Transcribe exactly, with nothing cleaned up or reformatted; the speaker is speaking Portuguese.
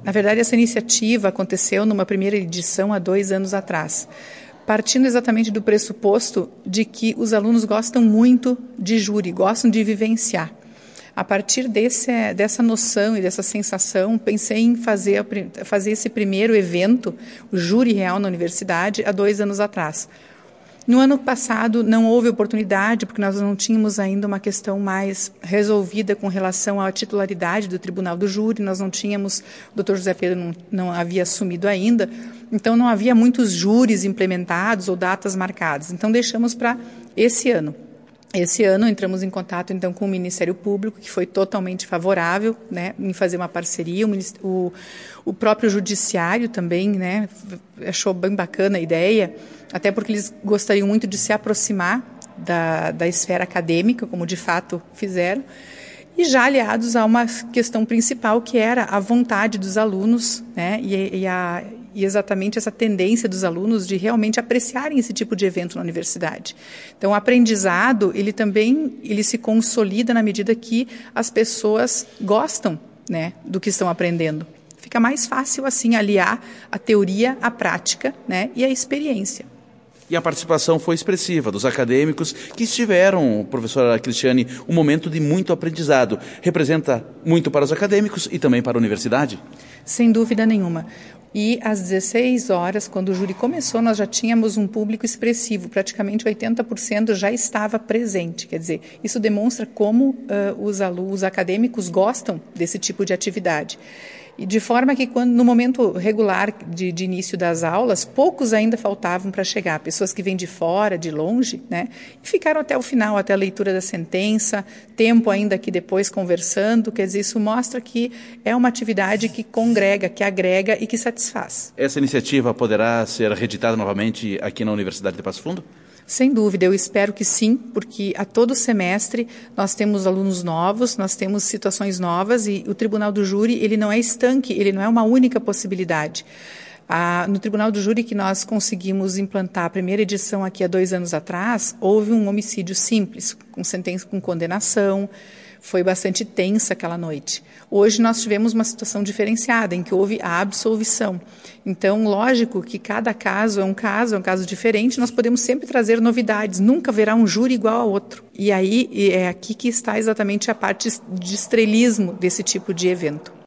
Na verdade, essa iniciativa aconteceu numa primeira edição há dois anos atrás, partindo exatamente do pressuposto de que os alunos gostam muito de júri, gostam de vivenciar. A partir desse, dessa noção e dessa sensação, pensei em fazer, fazer esse primeiro evento, o Júri Real na Universidade, há dois anos atrás. No ano passado não houve oportunidade, porque nós não tínhamos ainda uma questão mais resolvida com relação à titularidade do Tribunal do Júri, nós não tínhamos, o doutor José Pedro não, não havia assumido ainda, então não havia muitos júris implementados ou datas marcadas, então deixamos para esse ano. Esse ano entramos em contato então com o Ministério Público, que foi totalmente favorável, né, em fazer uma parceria, o, o, o próprio Judiciário também, né, achou bem bacana a ideia, até porque eles gostariam muito de se aproximar da, da esfera acadêmica, como de fato fizeram, e já aliados a uma questão principal, que era a vontade dos alunos, né, e, e, a, e exatamente essa tendência dos alunos de realmente apreciarem esse tipo de evento na universidade. Então, o aprendizado, ele também ele se consolida na medida que as pessoas gostam, né, do que estão aprendendo. Fica mais fácil, assim, aliar a teoria à prática, né, e a experiência. E a participação foi expressiva dos acadêmicos que estiveram, professora Cristiane, um momento de muito aprendizado. Representa muito para os acadêmicos e também para a universidade? Sem dúvida nenhuma. E às dezesseis horas, quando o júri começou, nós já tínhamos um público expressivo, praticamente oitenta por cento já estava presente. Quer dizer, isso demonstra como uh, os alunos, os acadêmicos gostam desse tipo de atividade. E de forma que, quando, no momento regular de, de início das aulas, poucos ainda faltavam para chegar, pessoas que vêm de fora, de longe, né, e ficaram até o final, até a leitura da sentença, tempo ainda aqui depois conversando, quer dizer, isso mostra que é uma atividade que congrega, que agrega e que satisfaz. Essa iniciativa poderá ser reeditada novamente aqui na Universidade de Passo Fundo? Sem dúvida, eu espero que sim, porque a todo semestre nós temos alunos novos, nós temos situações novas e o Tribunal do Júri, ele não é estanque, ele não é uma única possibilidade. Ah, no Tribunal do Júri que nós conseguimos implantar a primeira edição aqui há dois anos atrás, houve um homicídio simples, com sentença com condenação, foi bastante tensa aquela noite. Hoje nós tivemos uma situação diferenciada, em que houve a absolvição. Então, lógico que cada caso é um caso, é um caso diferente, nós podemos sempre trazer novidades, nunca haverá um júri igual ao outro. E aí é aqui que está exatamente a parte de estrelismo desse tipo de evento.